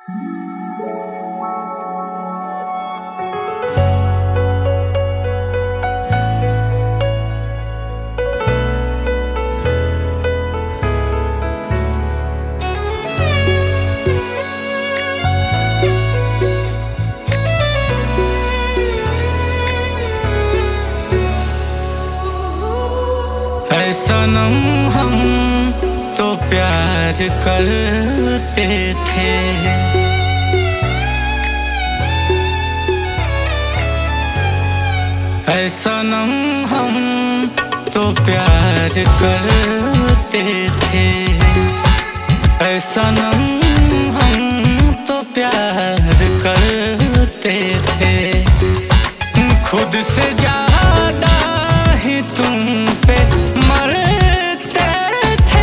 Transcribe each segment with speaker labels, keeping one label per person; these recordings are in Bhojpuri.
Speaker 1: ऐ सनम हम तो प्यार करते थे, ऐ सनम हम तो प्यार करते थे, ऐ सनम हम तो प्यार करते थे। खुद से ज्यादा ही तुम पे मरते थे,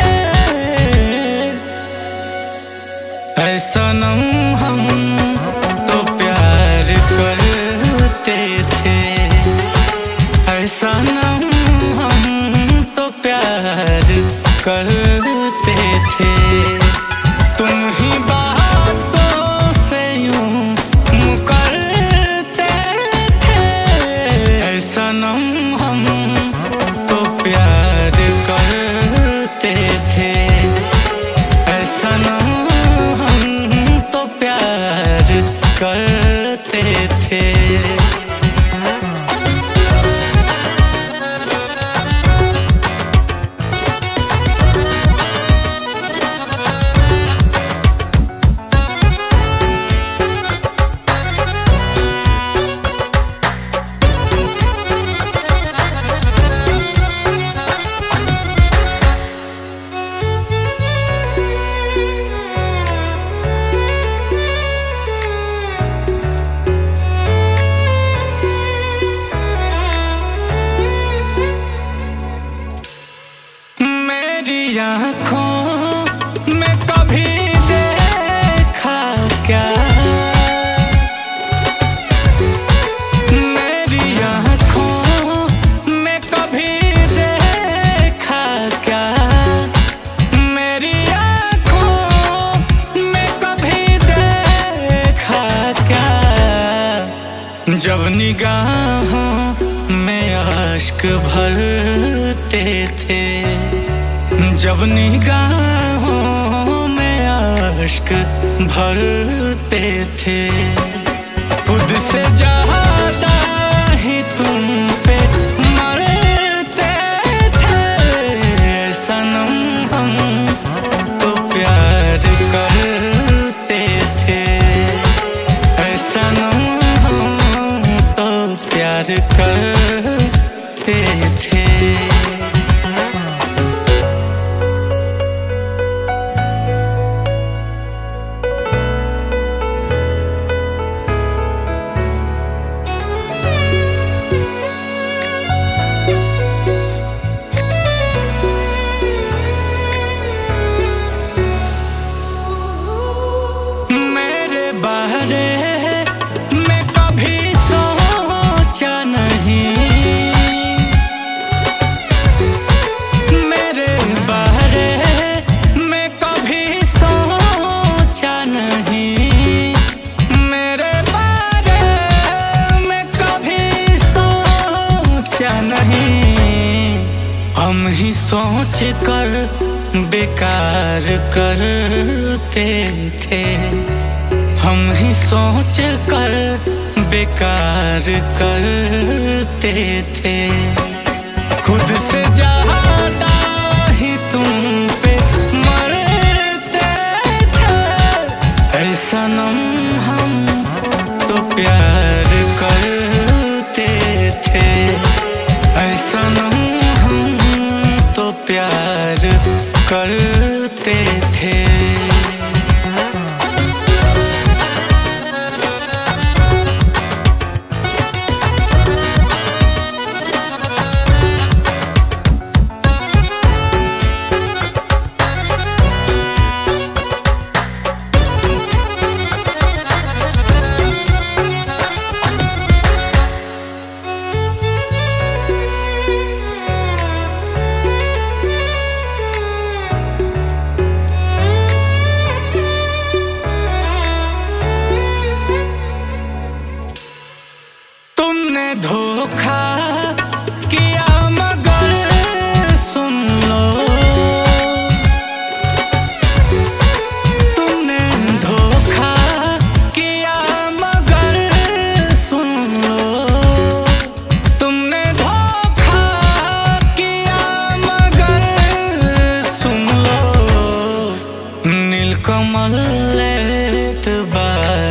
Speaker 1: ऐ सनम हम तो प्यार करते थे, ऐ सनम हम तो प्यार करते थे। तुम ही बातों से यूं मुकरते थे, ऐ सनम हम तो प्यार करते थे, ऐ सनम हम तो प्यार करते थे। आँखों में कभी देखा क्या, मेरी आँखों में कभी देखा क्या, मेरी आँखों में कभी देखा क्या। जब निगाहों में आश्क भरते थे, जब निगाहों में आश्क भरते थे। खुद से ज्यादा ही तुम पे मरते थे, सनम हम तो प्यार करते थे, सनम हम तो प्यार करते थे। मैं कभी सोचा नहीं, मेरे बारे में कभी सोचा नहीं, मेरे बारे में कभी सोचा नहीं। हम ही सोच कर बेकार करते थे, हम ही सोच कर बेकार करते थे। खुद से ज्यादा ही तुम पे मरते थे, ऐ सनम हम तो प्यार करते थे, ऐ सनम हम तो प्यार करते थे।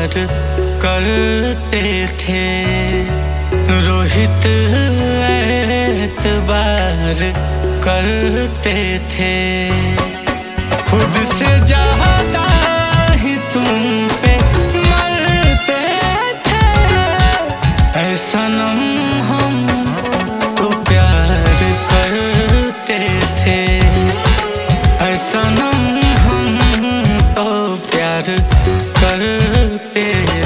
Speaker 1: प्यार करते थे। रोहित एतबार करते थे। खुद से ज्यादा ही तुम पे मरते थे। ऐ सनम हम तो प्यार करते थे। ऐ सनम हम तो प्यार करते